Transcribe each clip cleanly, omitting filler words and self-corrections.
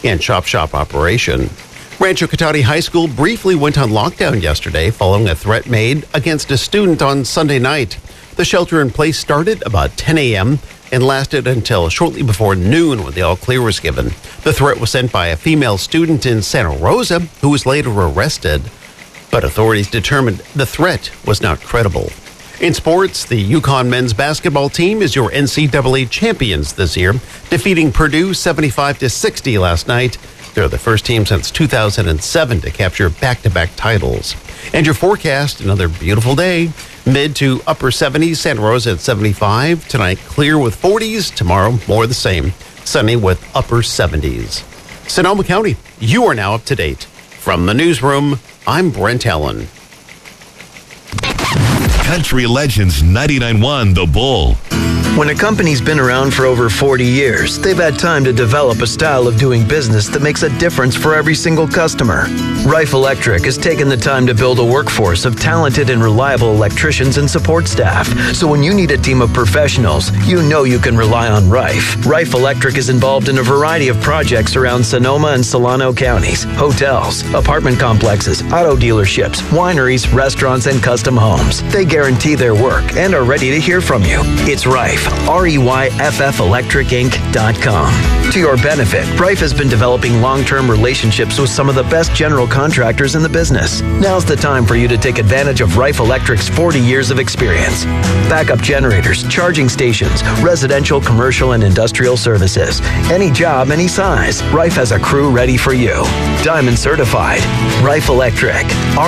and shop operation. Rancho Cotati High School briefly went on lockdown yesterday following a threat made against a student on Sunday night. The shelter-in-place started about 10 a.m. and lasted until shortly before noon when the all-clear was given. The threat was sent by a female student in Santa Rosa who was later arrested, but authorities determined the threat was not credible. In sports, the UConn men's basketball team is your NCAA champions this year, defeating Purdue 75-60 last night. They're the first team since 2007 to capture back-to-back titles. And your forecast, another beautiful day. Mid to upper 70s, Santa Rosa at 75. Tonight, clear with 40s. Tomorrow, more the same. Sunny with upper 70s. Sonoma County, you are now up to date. From the newsroom, I'm Brent Allen. Country Legends 99.1 The Bull. When a company's been around for over 40 years, they've had time to develop a style of doing business that makes a difference for every single customer. Rife Electric has taken the time to build a workforce of talented and reliable electricians and support staff. So when you need a team of professionals, you know you can rely on Rife. Rife Electric is involved in a variety of projects around Sonoma and Solano counties, hotels, apartment complexes, auto dealerships, wineries, restaurants, and custom homes. They guarantee their work and are ready to hear from you. It's Rife. REYFFelectricinc.com. To your benefit, Rife has been developing long-term relationships with some of the best general contractors in the business. Now's the time for you to take advantage of Rife Electric's 40 years of experience. Backup generators, charging stations, residential, commercial, and industrial services. Any job, any size, Rife has a crew ready for you. Diamond certified. Rife Electric.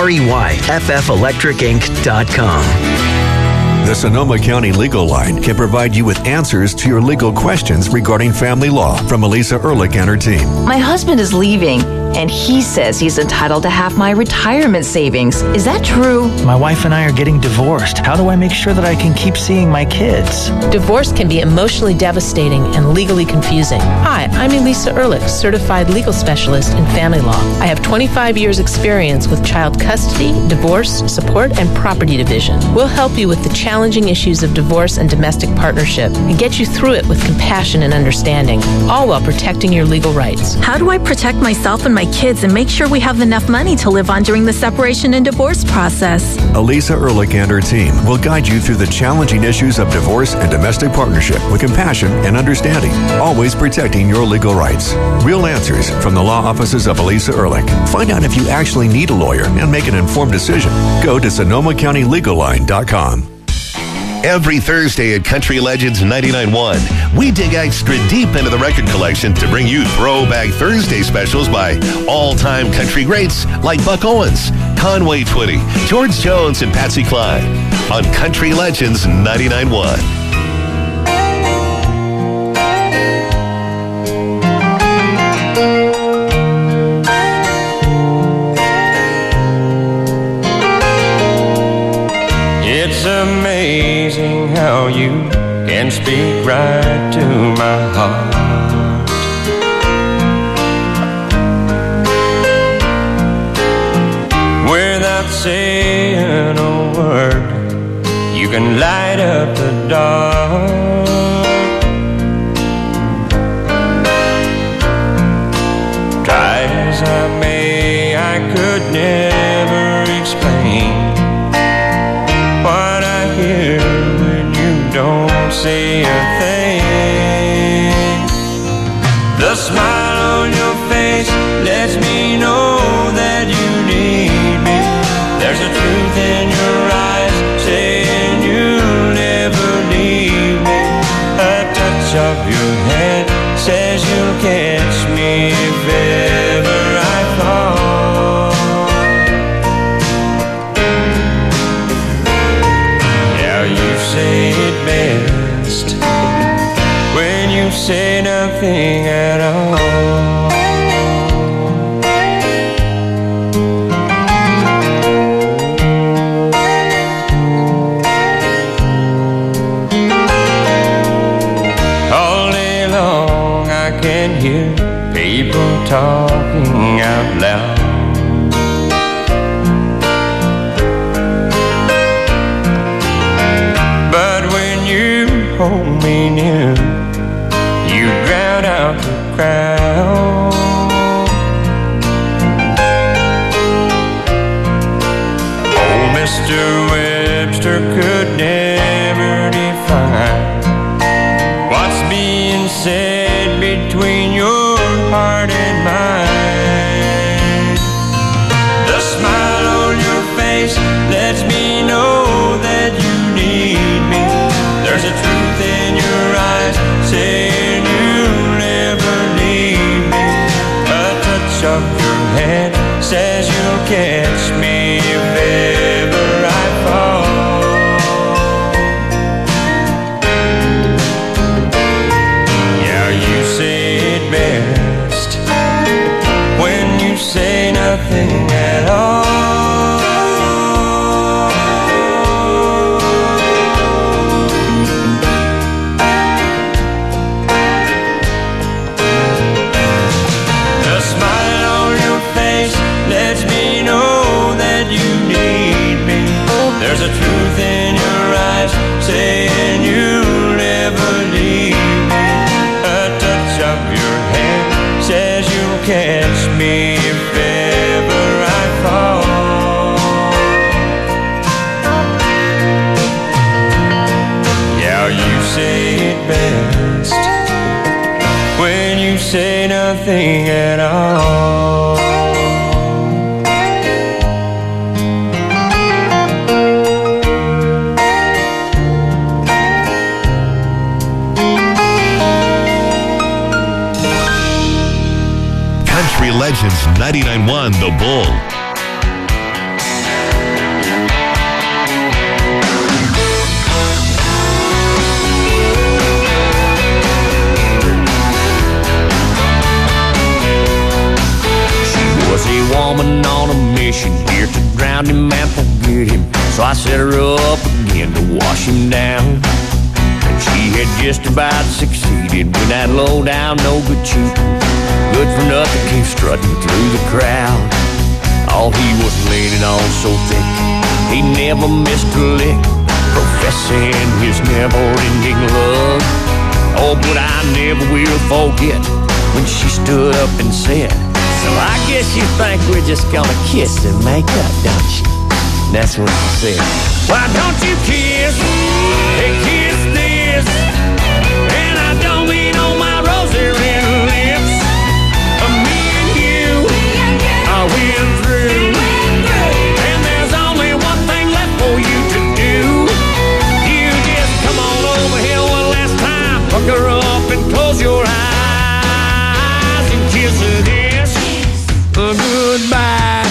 REYFFelectricinc.com. The Sonoma County Legal Line can provide you with answers to your legal questions regarding family law from Elisa Ehrlich and her team. My husband is leaving, and he says he's entitled to half my retirement savings. Is that true? My wife and I are getting divorced. How do I make sure that I can keep seeing my kids? Divorce can be emotionally devastating and legally confusing. Hi, I'm Elisa Ehrlich, certified legal specialist in family law. I have 25 years experience with child custody, divorce, support, and property division. We'll help you with the challenging issues of divorce and domestic partnership and get you through it with compassion and understanding, all while protecting your legal rights. How do I protect myself and my kids and make sure we have enough money to live on during the separation and divorce process? Elisa Ehrlich and her team will guide you through the challenging issues of divorce and domestic partnership with compassion and understanding, always protecting your legal rights. Real answers from the law offices of Elisa Ehrlich. Find out if you actually need a lawyer and make an informed decision. Go to SonomaCountyLegalLine.com. Every Thursday at Country Legends 99.1, we dig extra deep into the record collection to bring you Throwback Thursday specials by all-time country greats like Buck Owens, Conway Twitty, George Jones, and Patsy Cline on Country Legends 99.1. It's amazing how you can speak right to my heart. Without saying a word, you can light up the dark. Try as I may, I could never explain what I hear when you don't say a thing. The smile on your face lets me know that you need me. There's a truth in your eyes saying you'll never leave me. A touch of your hand says you'll catch me if ever I fall. Now you say it best when you say nothing at all. All day long I can hear people talking out loud. But when you hold me near, you drown out the crowd. of your hand says you'll catch me if ever I fall. Yeah, you say it best when you say nothing at all. There's a truth in your eyes saying you'll never leave me. A touch of your hand says you'll catch me if ever I fall. Yeah, you say it best when you say nothing at all. Legends 99.1 The Bull. She was a woman on a mission here to drown him and forget him. So I set her up again to wash him down. And she had just about succeeded when that low down, no good cheating, good for nothing came strutting through the crowd. Oh, he was leaning on so thick, he never missed a lick, professing his never-ending love. Oh, but I never will forget when she stood up and said, so I guess you think we're just gonna kiss and make up, don't you? That's what she said. Why don't you kiss? Hey, kiss this. And I don't mean on my rosy red lips. Me and you, I went through. And there's only one thing left for you to do. You just come on over here one last time, fuck her up and close your eyes and kiss her this goodbye.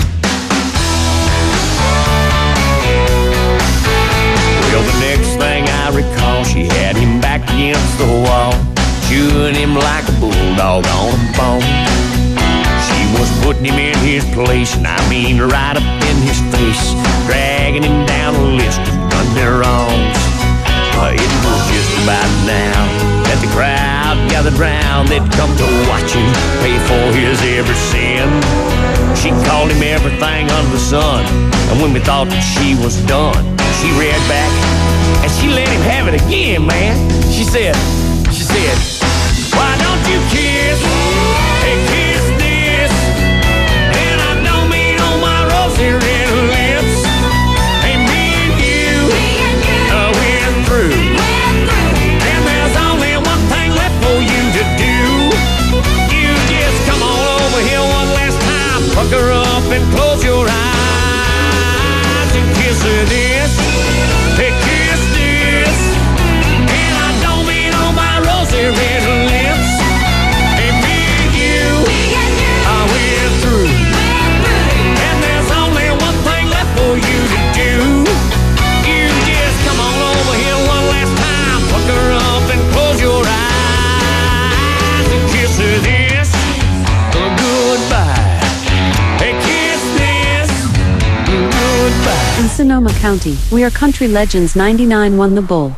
Well, the next thing I recall, she had him back against the wall, chewing him like a bulldog on a bone. She was putting him in his place, and I mean right up in his face, dragging him down a list of done their wrongs. It was just about now that the crowd gathered round. They'd come to watch him pay for his every sin. She called him everything under the sun, and when we thought that she was done, she reared back and she let him have it again, man. She said, why don't you kiss? Hey, kiss this. And I don't mean on my rosy red lips. Hey, me and you, went through. And there's only one thing left for you to do. You just come on over here one last time, fuck her up and close your eyes and kiss her this. Hey, kiss this. And I don't mean on my rosy red lips. Hey, me and you, I went through. And there's only one thing left for you to do. You just come on over here one last time, fuck her up and close your eyes and kiss her this goodbye. Hey, kiss this goodbye. In Sonoma County, we are Country Legends 99.1 The Bull.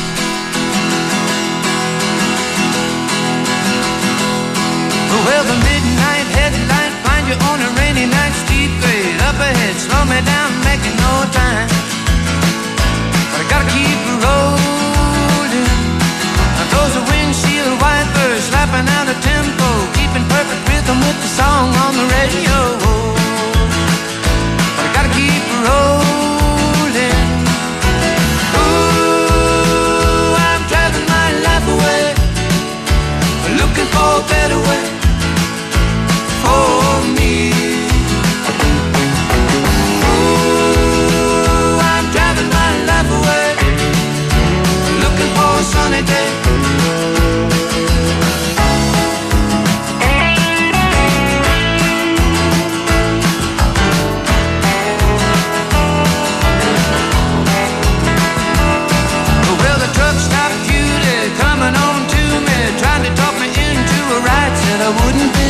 Well, the midnight headlight find you on a rainy night, steep grade up ahead, slow me down, making no time. But I gotta keep rolling. Those are windshield wipers slapping out a tempo, keeping perfect rhythm with the song on the radio. But I gotta keep rolling. Ooh, I'm driving my life away, looking for a better way for me. Ooh, I'm driving my life away, looking for a sunny day.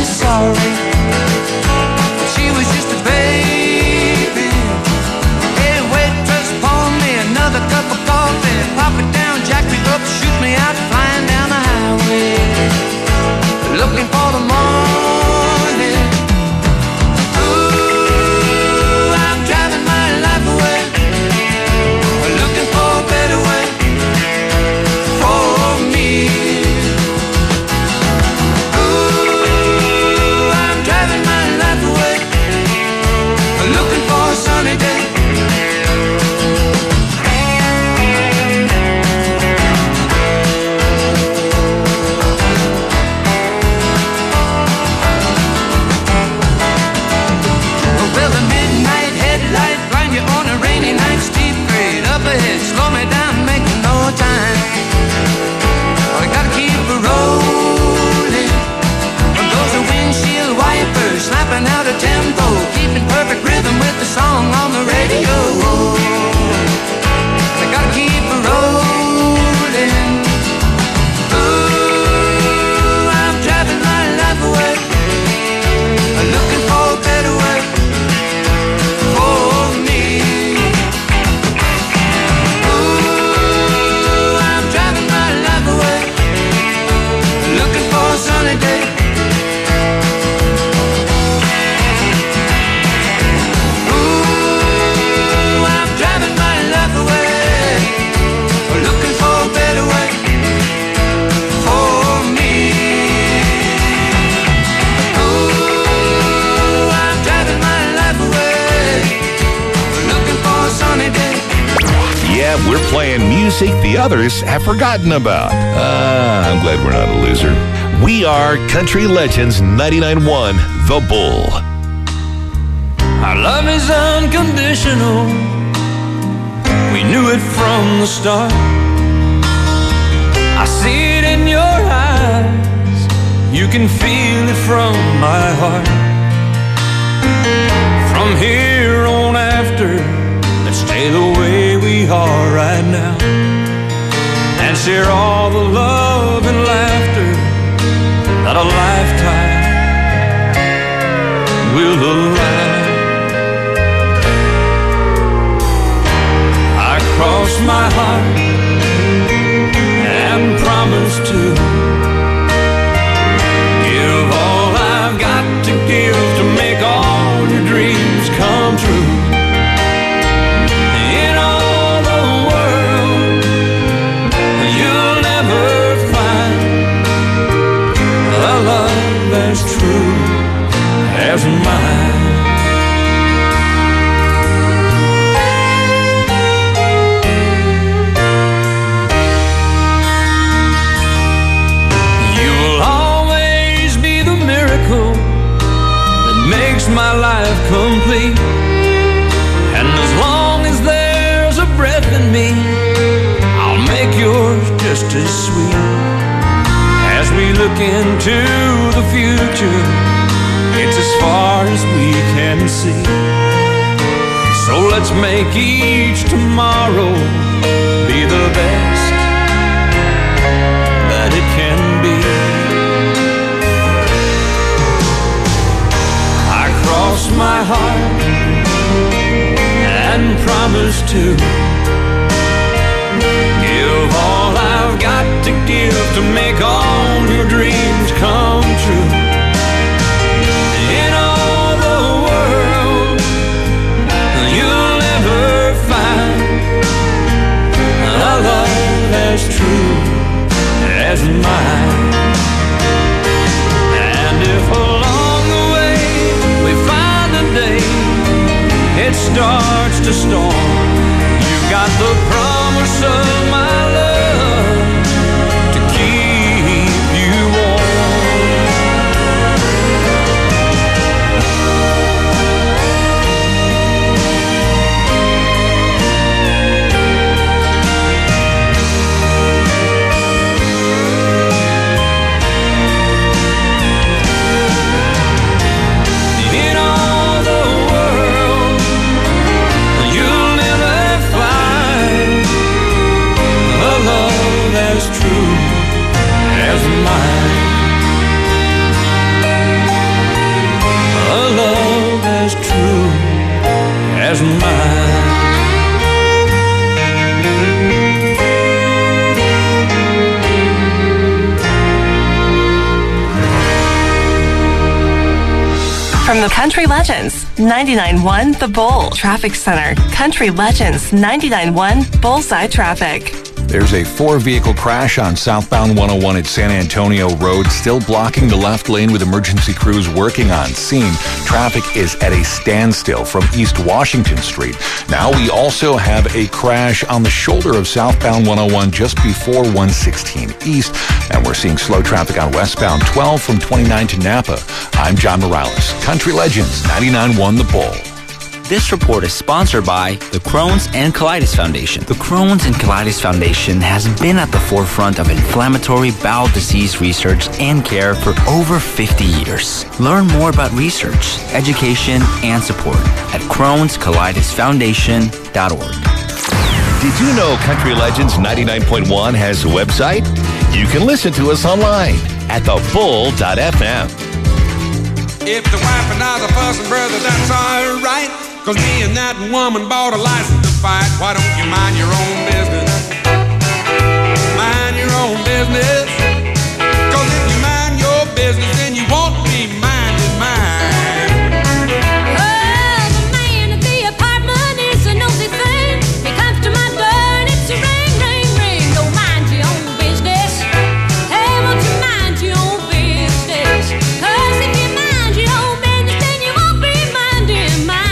sorry. She was just a baby. Hey, waitress, pour me another cup of coffee. Pop it down, jack me up, shoot me out, flying down the highway, looking for the morning. Ooh, I'm driving my life away, looking for a better way for me. Ooh, I'm driving my life away, looking for a sunny day. Well, the midnight headlight blind you on a rainy night, steep grade up ahead, slow me down, making no time. Well, I gotta keep it rolling. Those are windshield wipers slapping out a tempo, keeping perfect rhythm with the song on the radio. I gotta keep it rolling. Ooh, I'm driving my life away, looking for a better way for me. Ooh, I'm driving my life away, looking for a sunny day. Ooh, I'm driving my life away, looking for a better way for me. Ooh, I'm driving my life away, looking for a sunny day. Yeah, we're playing music the others have forgotten about. I'm glad we're not a loser. We are Country Legends 99.1 The Bull. Our love is unconditional. We knew it from the start. I see it in your eyes. You can feel it from my heart. From here on after, let's stay the way we are right now, and share all the love and laughter that a lifetime will allow. I cross my heart and promise to give all I've got to give to make all your dreams come true. In all the world, you'll never find a love as true as mine. You'll always be the miracle that makes my life complete. And as long as there's a breath in me, I'll make yours just as sweet. As we look into the future, it's as far as we can see. So let's make each tomorrow be the best that it can be. I cross my heart and promise to give all I've got to give to make all your dreams come true. In all the world, you'll never find a love as true as mine. And if along the way we find a day it starts to storm, you got the promise of my love to keep you warm. In all the world, you'll never find From the Country Legends 99.1 The Bull Traffic Center. Country Legends 99.1 Bullseye Traffic. There's a 4-vehicle crash on southbound 101 at San Antonio Road, still blocking the left lane with emergency crews working on scene. Traffic is at a standstill from East Washington Street. Now we also have a crash on the shoulder of southbound 101 just before 116 East, and we're seeing slow traffic on westbound 12 from 29 to Napa. I'm John Morales, Country Legends 99.1 The Bull. This report is sponsored by the Crohn's and Colitis Foundation. The Crohn's and Colitis Foundation has been at the forefront of inflammatory bowel disease research and care for over 50 years. Learn more about research, education, and support at Crohn'sColitisFoundation.org. Did you know Country Legends 99.1 has a website? You can listen to us online at thebull.fm. If the wife and I are fussing, brother, that's all right. 'Cause me and that woman bought a license to fight. Why don't you mind your own business? Mind your own business. 'Cause if you mind your business, then you won't be minding mine. Oh, the man at the apartment is a nosy thing. He comes to my door and it's a ring, ring, ring. Don't mind your own business. Hey, won't you mind your own business? 'Cause if you mind your own business, then you won't be minding mine.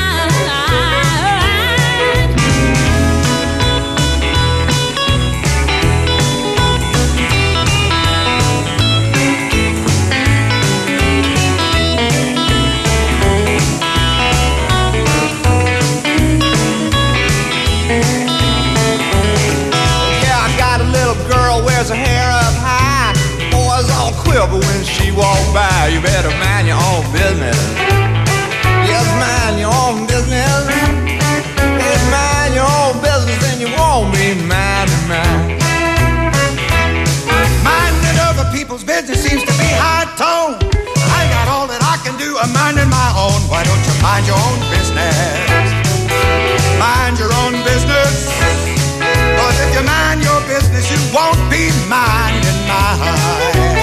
Her hair up high, boys all quiver when she walk by. You better mind your own business. Yes, mind your own business. Yes, mind your own business, and you won't be minding mine. Minding other people's business seems to be high tone. I got all that I can do. I'm minding my own. Why don't you mind your own business? Mind your own business. 'Cause if you mind your business, you won't be minding mine.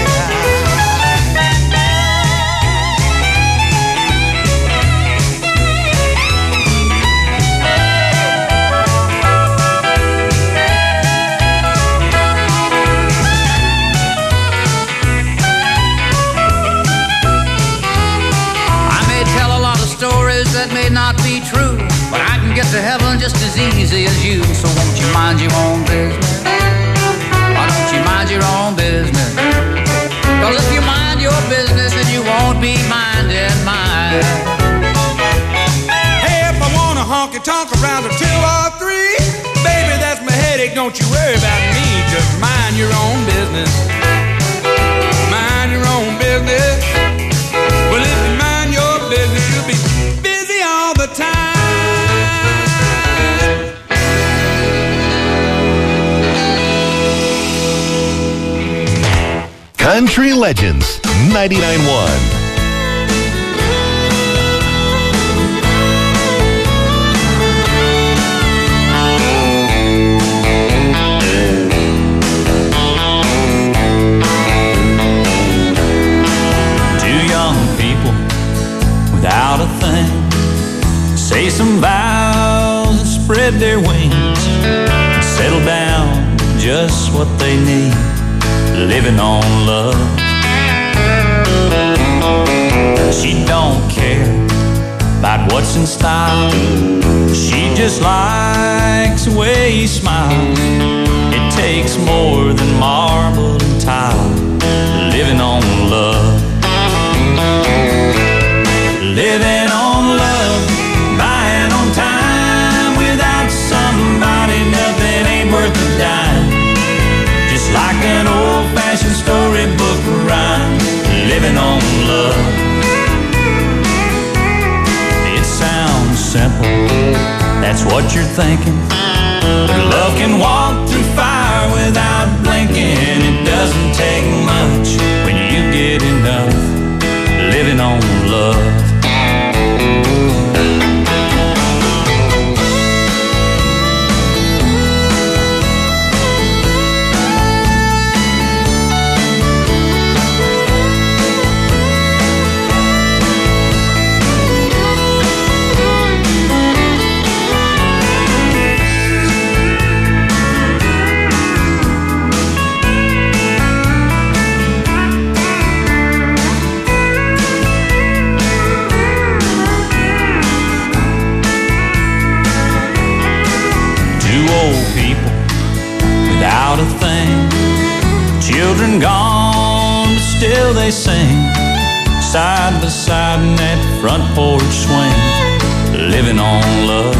I may tell a lot of stories that may not be true, but I can get to heaven just as easy as you. So won't you mind your own business? Why don't you mind your own business? 'Cause if you mind your business, then you won't be minding mine. Hey, if I want a honky-tonk around the 2 or 3, baby, that's my headache. Don't you worry about me. Just mind your own business. Mind your own business. Well, if you mind your business, you'll be busy all the time. Country Legends 99.1. Two young people without a thing say some vows and spread their wings and settle down to just what they need. Living on love. She don't care about what's in style. She just likes the way he smiles. It takes more than marble and tile. Living on love. Living on love. Buying on time. Without somebody, nothing ain't worth a dime. Just like an old-fashioned storybook rhyme, living on love. It sounds simple, that's what you're thinking. But love can walk through fire without blinking. It doesn't take much when you get enough, living on love. they sing, side by side in that front porch swing, living on love.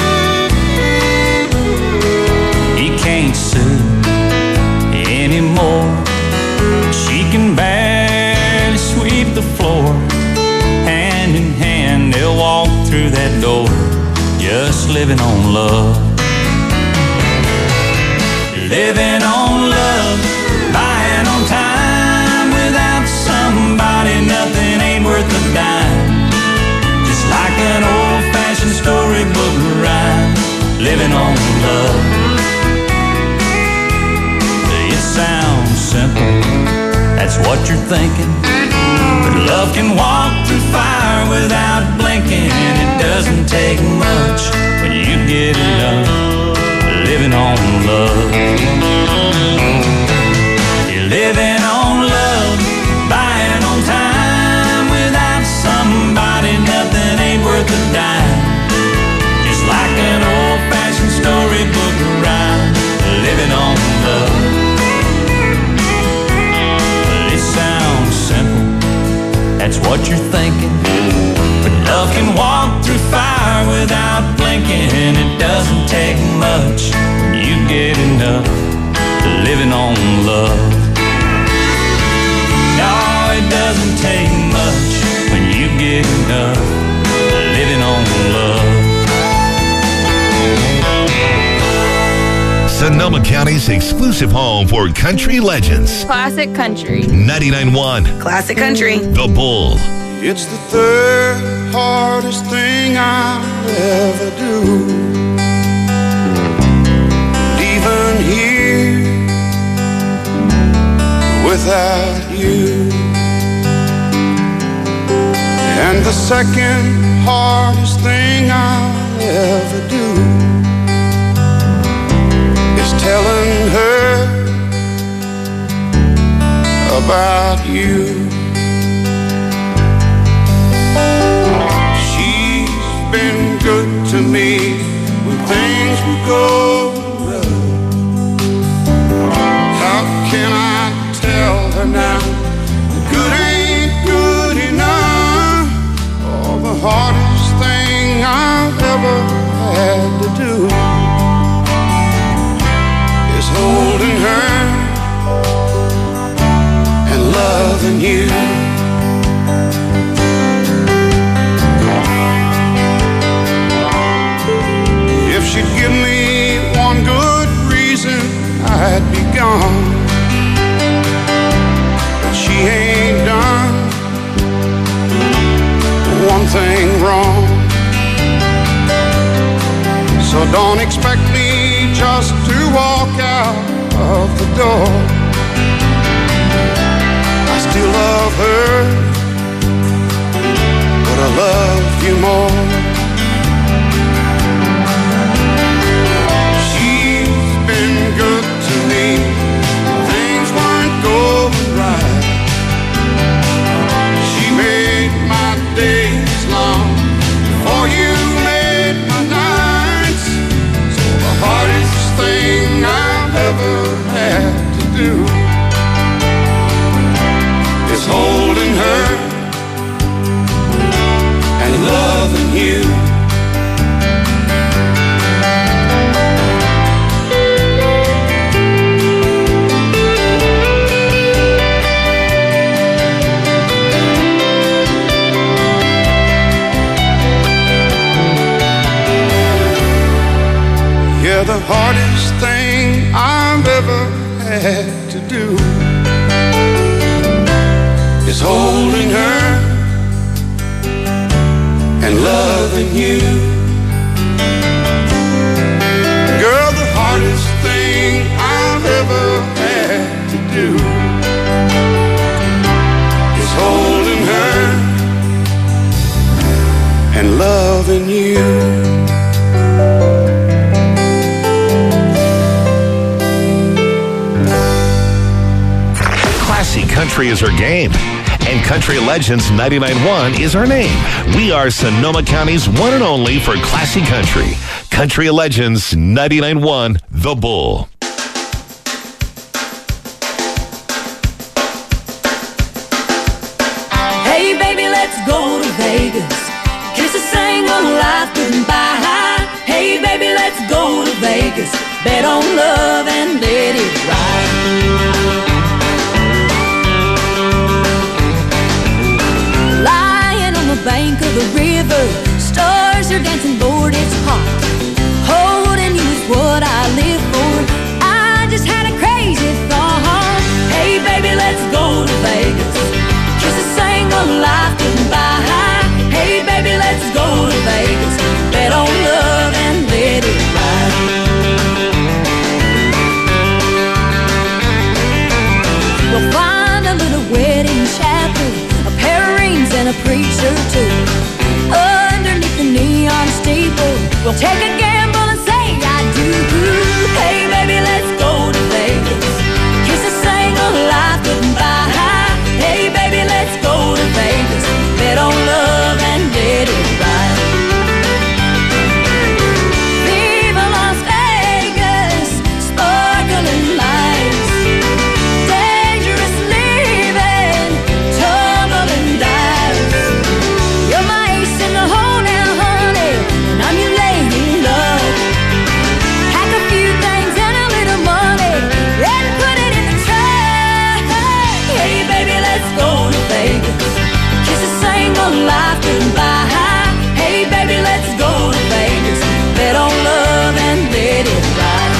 He can't sue anymore. She can barely sweep the floor. Hand in hand they'll walk through that door, just living on love. Living on love, buying on time. Without somebody nothing ain't worth a dime. Just like an old-fashioned storybook rhyme, living on love. It sounds simple, that's what you're thinking, but love can walk through fire without blinking. It doesn't take much when you get it done, living on love. You're living on love, buying on time. Without somebody nothing ain't worth a dime. Just like an old-fashioned storybook rhyme, living on love. It sounds simple, that's what you're thinking, but love can walk through fire without blinking. It doesn't take much when you get enough, living on love. No, it doesn't take much when you get enough, living on love. Sonoma County's exclusive home for country legends. Classic country. 99.1 Classic country. The Bull. It's the third hardest thing I'll ever do. Even here without you. And the second hardest thing I'll ever do is telling her about you. She's been good to me when things were going rough. How can I tell her now good ain't good enough? Oh, the hardest thing I've ever had to do is holding her and loving you. If she'd give me one good reason, I'd be gone. But she ain't done one thing wrong. So don't expect me just to walk out of the door. I still love her, but I love you more. She's been good to me, things weren't going right. She made my days long before you made my nights. So the hardest thing I've ever had to do is holding her and loving you. Yeah, the hardest thing I've ever had to do is holding her and loving you. Girl, the hardest thing I've ever had to do is holding her and loving you. Classy country is her game, and Country Legends 99.1 is her name. We are Sonoma County's one and only for classy country. Country Legends 99.1 The Bull. Vegas. Bet on love and let it ride. Lying on the bank of the river, stars are dancing, Lord, it's hot. Holding you is what I live for. I just had a crazy thought. Hey baby, let's go to Vegas. Kiss a single life goodbye. Hey baby, let's go to Vegas. Bet on love and let it ride. We'll find a little wedding chapel, a pair of rings and a preacher too. Underneath the neon steeple, we'll take a gamble and say I do. Hey baby, let's go to Vegas. Kiss a single life goodbye. Hey baby, let's go to Vegas. Bet on love and let it ride. Viva Las Vegas, sparkling lights, dangerous living, tumbling dice. You're my ace in the hole now, honey, and I'm your lady love. Pack a few things and a little money, and put it in the trash. Hey baby, let's go to Vegas. Kiss a single life goodbye. Hey baby, let's go to Vegas. Bet on love and let it ride.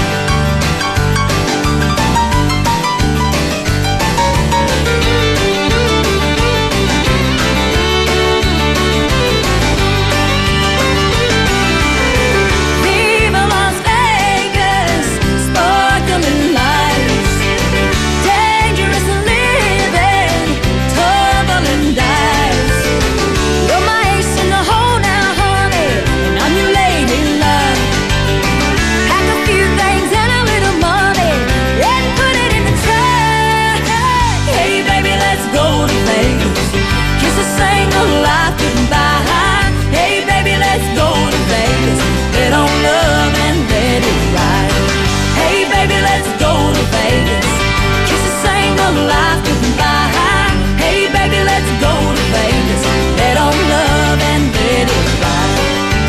Viva Las Vegas, sparkling lights, dangerous living, tumbling dice. You're my ace in the hole now, honey, and I'm your lady love. Pack a few things and a little money, and put it in the trash. Hey baby, let's go to Vegas. Kiss a single life goodbye. Hey baby, let's go to Vegas. Bet on love and let it ride. Hey baby, let's go to Vegas. Kiss a single life goodbye. Hey baby, let's go to Vegas. Bet on love and let it ride.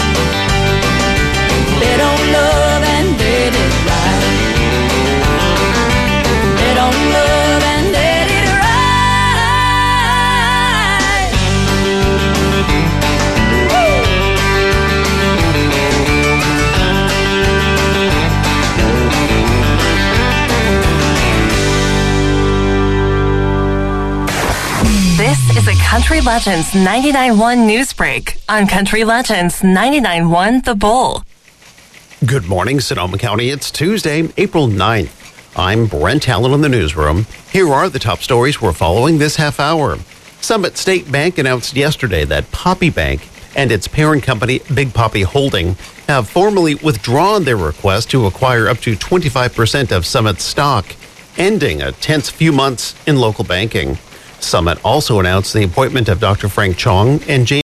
Bet on love and let it ride. Bet on love and let it ride. This is a Country Legends 99.1 News Break on Country Legends 99.1 The Bull. Good morning, Sonoma County. It's Tuesday, April 9th. I'm Brent Allen in the newsroom. Here are the top stories we're following this half hour. Summit State Bank announced yesterday that Poppy Bank and its parent company, Big Poppy Holding, have formally withdrawn their request to acquire up to 25% of Summit's stock, ending a tense few months in local banking. Summit also announced the appointment of Dr. Frank Chong and James